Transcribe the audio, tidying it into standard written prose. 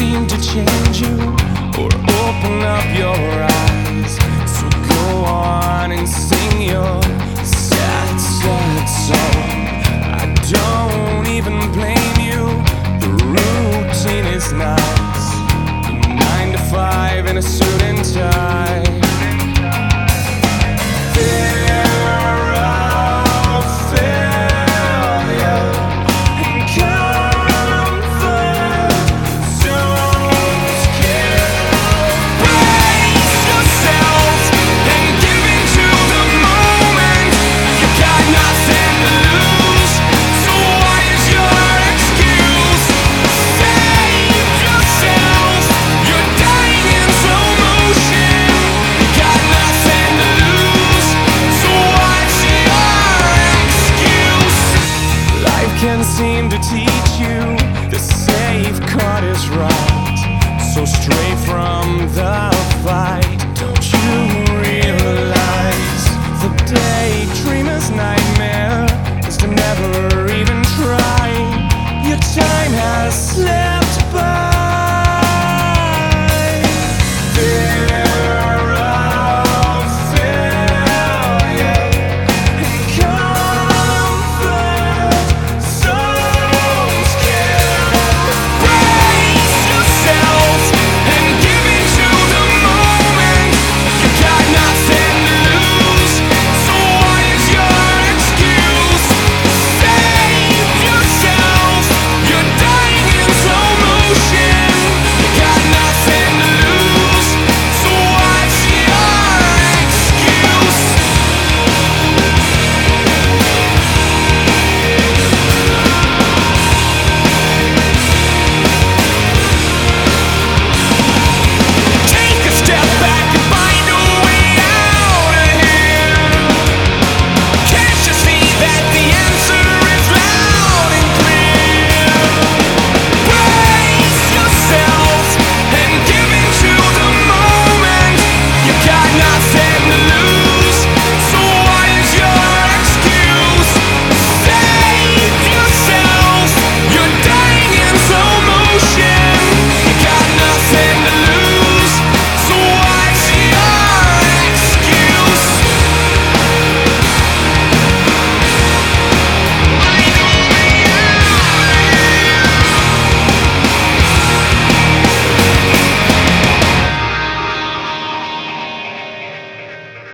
seem to change you or open up your eyes. So go on and sing your sad, sad song. I don't even blame you. The routine is nice. The 9 to 5 in a suit and tie. Can seem to teach you the safe card is right. So stray from the fight. Don't you realize the day